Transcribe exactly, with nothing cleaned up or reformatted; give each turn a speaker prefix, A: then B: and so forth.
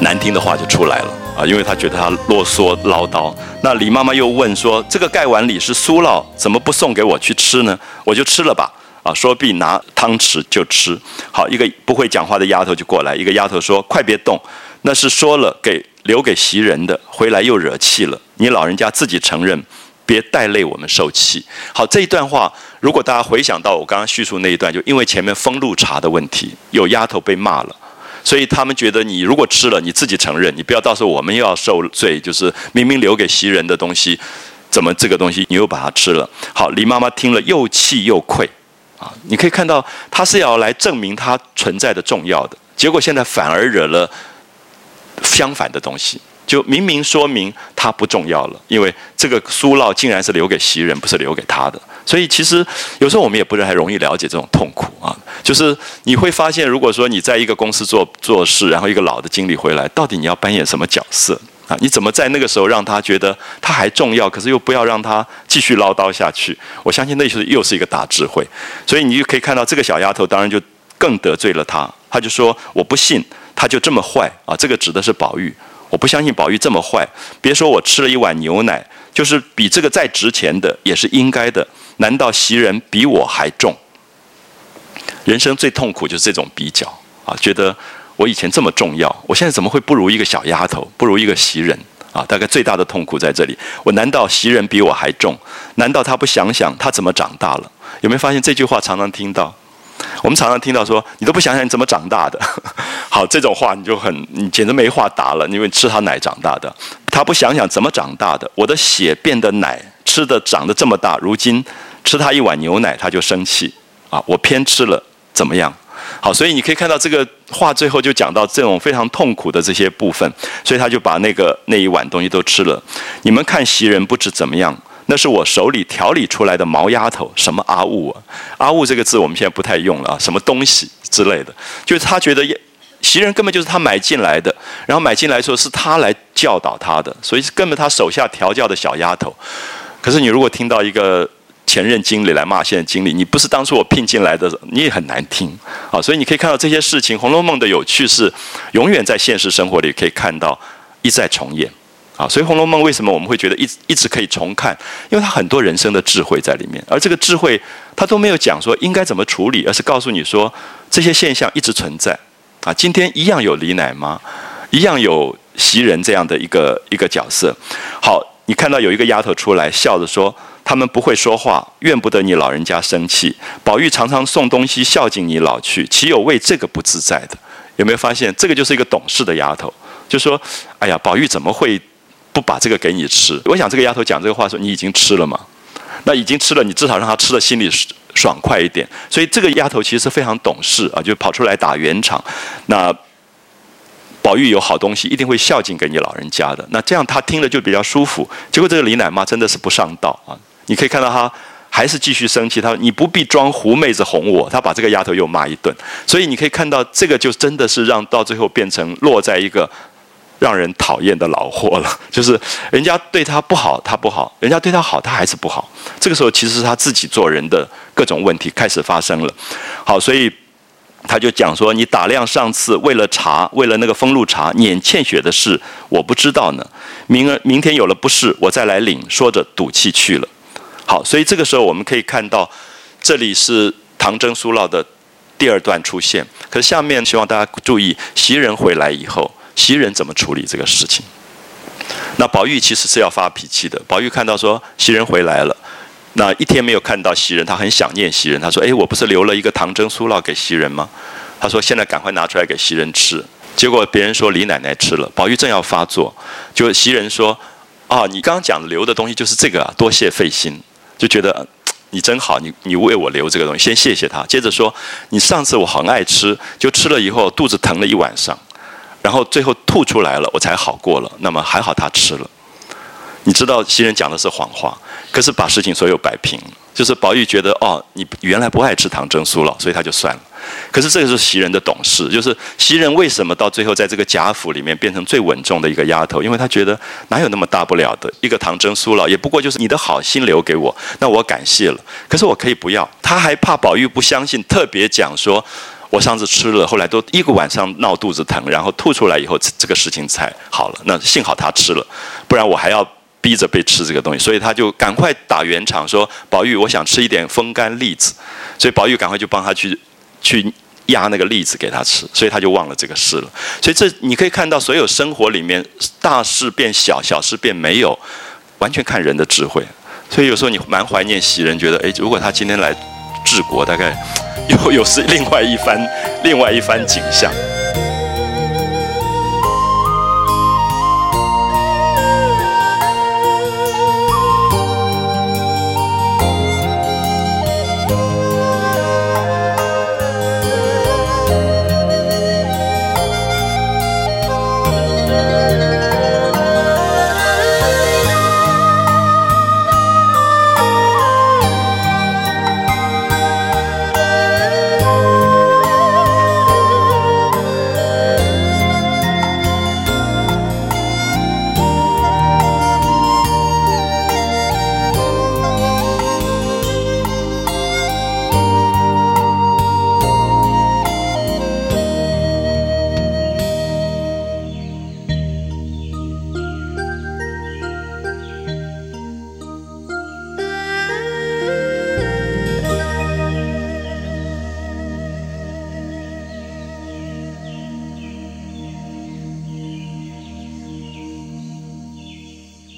A: 难听的话就出来了啊，因为他觉得他啰嗦唠叨。那李妈妈又问说：“这个盖碗里是酥酪，怎么不送给我去吃呢？我就吃了吧。”啊，说毕拿汤匙就吃。好，一个不会讲话的丫头就过来，一个丫头说：“快别动，那是说了给留给袭人的，回来又惹气了。你老人家自己承认，别带累我们受气。”好，这一段话，如果大家回想到我刚刚叙述那一段，就因为前面封路茶的问题，有丫头被骂了。所以他们觉得你如果吃了，你自己承认，你不要到时候我们又要受罪，就是明明留给袭人的东西，怎么这个东西你又把它吃了？好，李妈妈听了又气又愧啊！你可以看到，她是要来证明她存在的重要的，结果现在反而惹了相反的东西，就明明说明她不重要了，因为这个酥酪竟然是留给袭人，不是留给她的。所以其实有时候我们也不是很容易了解这种痛苦啊，就是你会发现，如果说你在一个公司做做事，然后一个老的经理回来，到底你要扮演什么角色啊？你怎么在那个时候让他觉得他还重要，可是又不要让他继续唠叨下去？我相信那就是又是一个大智慧。所以你就可以看到这个小丫头当然就更得罪了他，他就说我不信他就这么坏啊！这个指的是宝玉，我不相信宝玉这么坏。别说我吃了一碗牛奶，就是比这个再值钱的也是应该的。难道袭人比我还重？人生最痛苦就是这种比较啊，觉得我以前这么重要，我现在怎么会不如一个小丫头，不如一个袭人啊？大概最大的痛苦在这里。我难道袭人比我还重？难道他不想想他怎么长大了？有没有发现这句话常常听到？我们常常听到说，你都不想想你怎么长大的。好，这种话你就很，你简直没话答了，因为吃他奶长大的。他不想想怎么长大的，我的血变的奶，吃的长得这么大，如今吃他一碗牛奶他就生气啊！我偏吃了怎么样？好，所以你可以看到这个话最后就讲到这种非常痛苦的这些部分，所以他就把那个那一碗东西都吃了。你们看袭人不知怎么样，那是我手里调理出来的毛丫头，什么阿物啊？阿物这个字我们现在不太用了啊，什么东西之类的，就是他觉得袭人根本就是他买进来的，然后买进来的时候是他来教导他的，所以根本他手下调教的小丫头。可是你如果听到一个前任经理来骂现任经理，你不是当初我聘进来的，你也很难听啊。所以你可以看到这些事情，《红楼梦》的有趣是永远在现实生活里可以看到一再重演啊。所以《红楼梦》为什么我们会觉得一一直可以重看？因为它很多人生的智慧在里面，而这个智慧它都没有讲说应该怎么处理，而是告诉你说这些现象一直存在啊。今天一样有李奶妈，一样有袭人这样的一个一个角色。好。你看到有一个丫头出来笑着说，他们不会说话，怨不得你老人家生气。宝玉常常送东西孝敬你老去，岂有为这个不自在的？有没有发现这个就是一个懂事的丫头，就说哎呀，宝玉怎么会不把这个给你吃？我想这个丫头讲这个话说，你已经吃了吗？那已经吃了，你至少让他吃了心里爽快一点。所以这个丫头其实是非常懂事啊，就跑出来打圆场。那宝玉有好东西，一定会孝敬给你老人家的。那这样他听了就比较舒服。结果这个李奶妈真的是不上道啊！你可以看到她还是继续生气。她说：“你不必装狐妹子哄我。”她把这个丫头又骂一顿。所以你可以看到，这个就真的是让到最后变成落在一个让人讨厌的老货了。就是人家对她不好，她不好；人家对她好，她还是不好。这个时候其实是她自己做人的各种问题开始发生了。好，所以。他就讲说，你打量上次为了茶，为了那个封路茶撵欠血的事，我不知道呢。明儿明天有了不是，我再来领。说着赌气去了。好，所以这个时候我们可以看到，这里是唐征苏烙的第二段出现。可是下面希望大家注意，袭人回来以后，袭人怎么处理这个事情？那宝玉其实是要发脾气的。宝玉看到说袭人回来了。那一天没有看到袭人，他很想念袭人。他说：“哎，我不是留了一个唐征苏烙给袭人吗？”他说：“现在赶快拿出来给袭人吃。”结果别人说李奶奶吃了，宝玉正要发作，就袭人说：“啊，你刚刚讲留的东西就是这个啊，多谢费心。”就觉得你真好，你你为我留这个东西，先谢谢他。接着说：“你上次我很爱吃，就吃了以后肚子疼了一晚上，然后最后吐出来了，我才好过了。那么还好他吃了。”你知道袭人讲的是谎话，可是把事情所有摆平了。就是宝玉觉得哦，你原来不爱吃唐征苏烙，所以他就算了。可是这个是袭人的懂事，就是袭人为什么到最后在这个贾府里面变成最稳重的一个丫头？因为她觉得哪有那么大不了的，一个唐征苏烙也不过就是你的好心留给我，那我感谢了。可是我可以不要。她还怕宝玉不相信，特别讲说， 我上次吃了，后来都一个晚上闹肚子疼，然后吐出来以后，这个事情才好了。那幸好他吃了，不然我还要逼着被吃这个东西。所以他就赶快打圆场说：“宝玉，我想吃一点风干栗子。”所以宝玉赶快就帮他去去压那个栗子给他吃，所以他就忘了这个事了。所以这你可以看到，所有生活里面大事变小，小事变没有，完全看人的智慧。所以有时候你蛮怀念袭人，觉得哎，如果他今天来治国，大概又又是另外一番另外一番景象。